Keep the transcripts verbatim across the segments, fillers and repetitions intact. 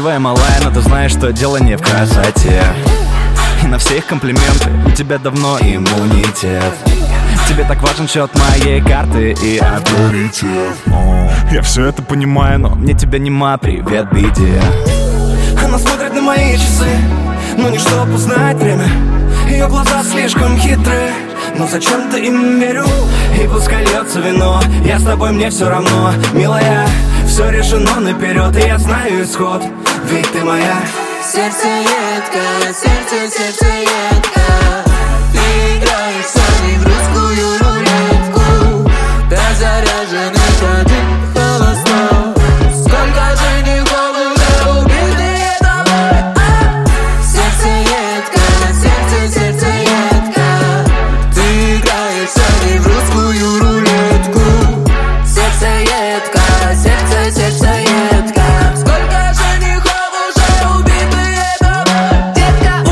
красивая малая, но ты знаешь, что дело не в красоте. И на все их комплименты у тебя давно иммунитет. Тебе так важен счет моей карты и авторитет. Я все это понимаю, но мне тебя нема, привет, беде. Она смотрит на мои часы, но не чтоб узнать время. Ее глаза слишком хитрые, но зачем-то им верю. И пускай льется вино, я с тобой, мне все равно. Милая, все решено наперед, и я знаю исход, ведь ты моя. Сердце едко, сердце, сердце едко. Ты играешь со мной в русскую рулетку. До заряженный один холостой. Сколько женихов уже убитые тобой. Сердце едко, сердце, сердце едко. Ты играешь со мной в русскую рулетку. Сердце едко, сердце, сердце едко. Сколько женихов уже убитые тобой. Детка.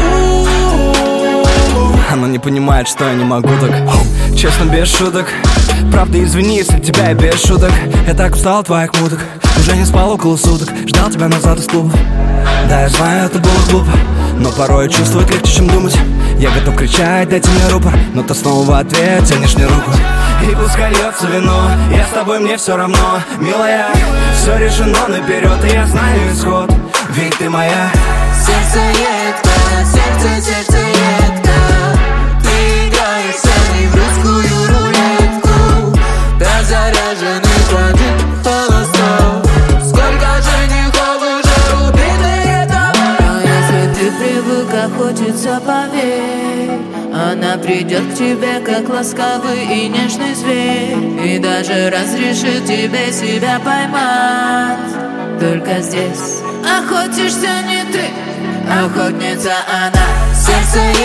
Она не понимает, что я не могу так. Честно, без шуток. Правда, извини, если тебя я без шуток. Я так устал от твоих муток. Уже не спал около суток. Ждал тебя назад из клуба. Да, я знаю, это было глупо, но порой чувствовать легче, чем думать. Я готов кричать, дайте мне рупор, но ты снова в ответ тянешь мне руку. И пускай льется вино, я с тобой, мне все равно. Милая, все решено наперед, и я знаю исход, ведь ты моя. Сердце едко, сердце, сердце едко. Ты играешь со мной в русскую рулетку. До заряженный один холостой. Сколько женихов уже убитые тобой. Но если ты привык, как хочется, поверь, она придет к тебе, как ласковый и нежный зверь, и даже разрешит тебе себя поймать. Только здесь охотишься не ты, охотница она. Сердце